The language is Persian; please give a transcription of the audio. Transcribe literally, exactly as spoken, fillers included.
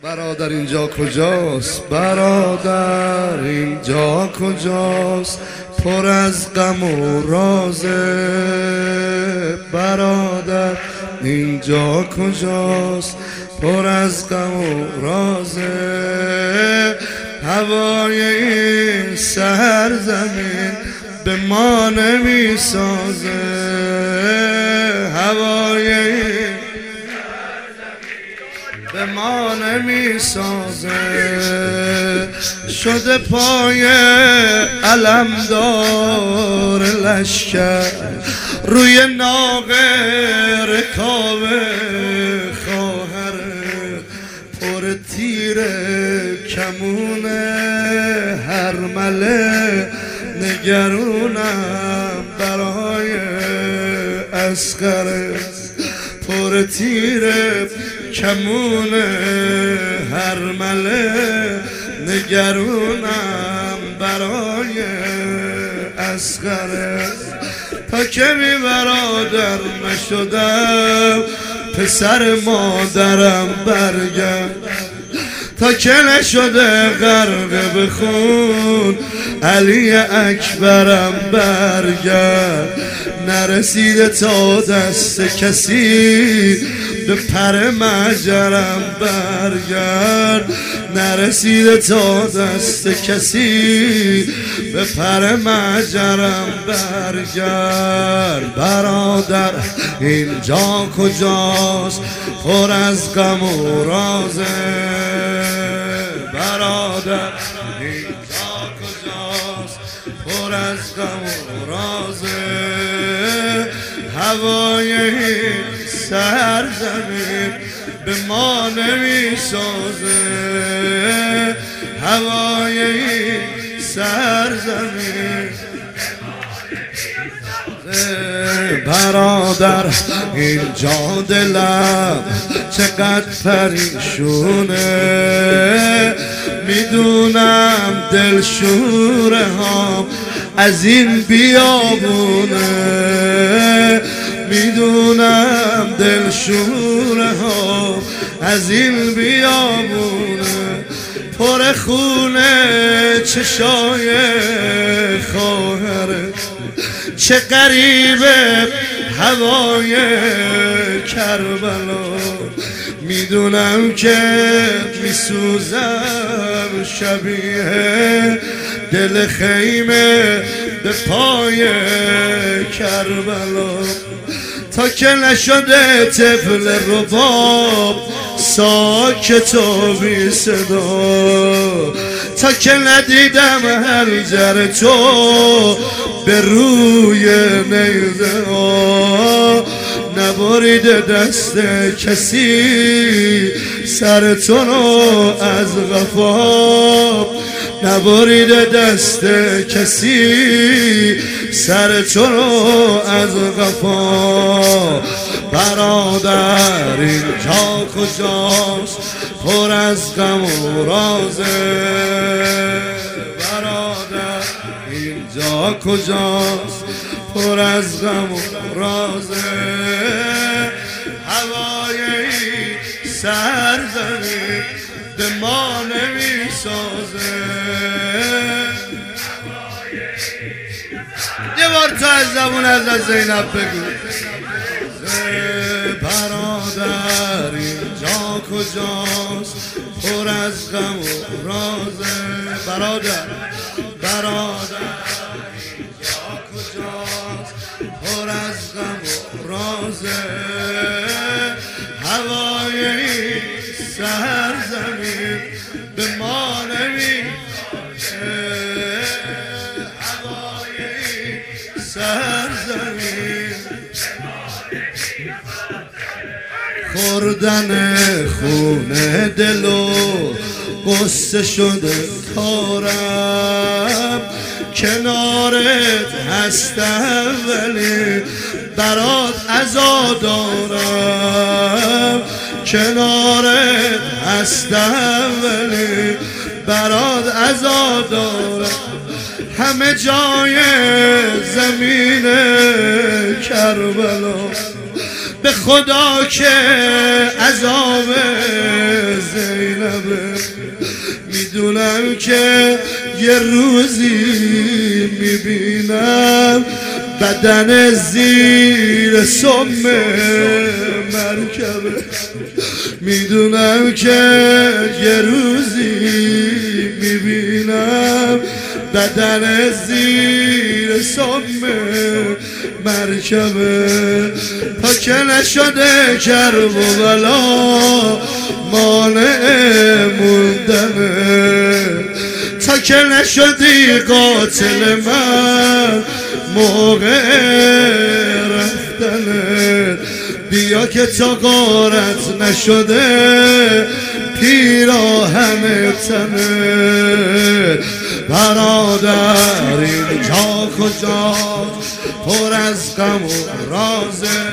برادر اینجا کجاست؟ برادر اینجا کجاست؟ پر از غم و رازه. برادر اینجا کجاست؟ پر از غم و رازه. هوای این سرزمین به ما نمی سازه. هوای این به ما نمی سازه. شده پای علمدار لشکر روی ناقه رکاب خواهر پر تیر کمون هرمله. نگرونم برای اصغر پر تیر کمون هرمله. نگرونم برای اصغر تا که بی برادر نشدم پسر مادرم برگرد. تا که نشده غرق به خون علی اکبرم برگرد. نرسیده تا دست کسی به پر مجرم برگرد. نرسیده تا دست کسی به پر مجرم برگرد. برادر اینجا کجاست؟ پر از غم و رازه. برادر اینجا کجاست؟ پر از غم و رازه. هوای سرزمین به ما نمی سازه. هوای سرزمین برادر اینجا دلم چقدر پریشونه. میدونم دلشوره ها از این بیابونه. میدونم دلشوره ها از این بیابونه. پر خونه چشای خواهره. چه غریبه هوای کربلا. میدونم که میسوزم شبیه دل خیمه به پای کربلا. تا که نشده طفل رباب ساکت و بی صدا. تا که ندیدم هنجر تو به روی نیزه ها. نبریده دست کسی سر تو رو از غفا. نبریده دست کسی سر تو رو از غفا. برادر اینجا کجاست؟ پر از غم و رازه. برادر اینجا کجاست؟ پر از غم و رازه. هوای سرزمین به ما نمی سازه. یه بار تا از زبون از زینب بگو. برادر اینجا کجاست؟ پر از غم و رازه. برادر برادر اینجا کجاست؟ پر از غم و رازه. هوای سرزمین به ما نمی سازه. هوای سرزمین خوردن خونه دل و قصه شده کارم. کنارت هستم ولی برات عزا دارم. کنارت هستم ولی برات عزا دارم. همه جای زمین کربلا به خدا که عذاب زینبه، میدونم که یه روزی میبینم بدن زیر سم مرکبه، میدونم که یه روزی میبینم بدن زیر سم مرکبه، تا که نشده کربلا مانع موندنه، تا که نشدی قاتل من موقع رفتنه، بیا که تا غارت نشده پیراهن تنه. برادر اینجا کجا پر از غم و رازه،